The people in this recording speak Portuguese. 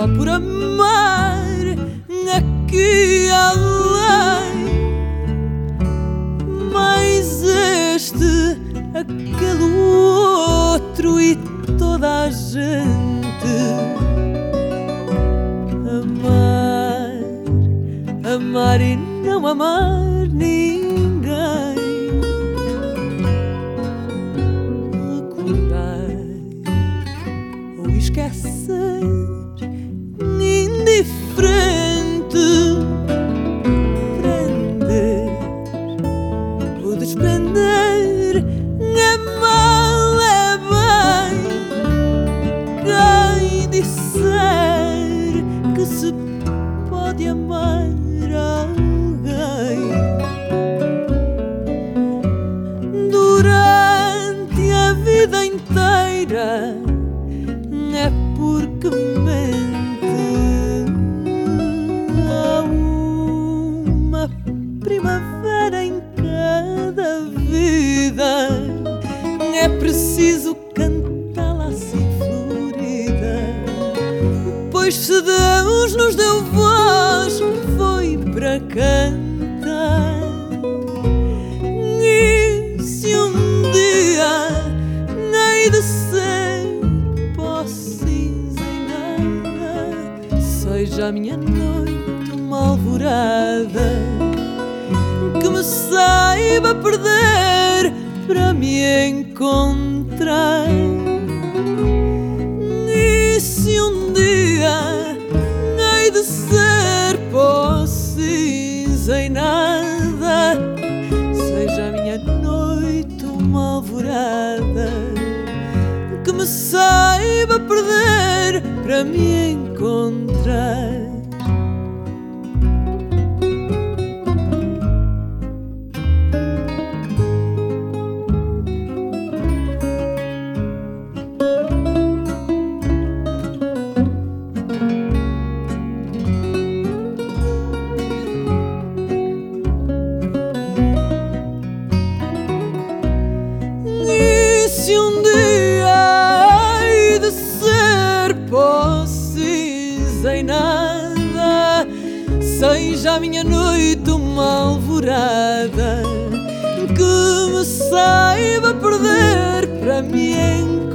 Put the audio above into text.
só por amar aqui além. Mas este, aquele outro e toda a gente. Amar, amar e não amar ninguém. Acordar ou esquecer, indiferente. Prender ou desprender, é mal, é bem. Quem disser que se pode amar alguém durante a vida inteira, é porque mente. Há uma primavera em cada vida, é preciso cantá-la assim florida. Pois se Deus nos deu voz, foi para cantar. E se um dia hei de ser pó cinza em nada, seja a minha noite uma alvorada que me saiba perder para me encontrar. E se um dia hei de ser pó cinza em nada, seja a minha noite uma alvorada que me saiba perder para me encontrar. Se um dia hei de ser pó cinza em nada, seja a minha noite uma alvorada que me saiba perder para me encontrar.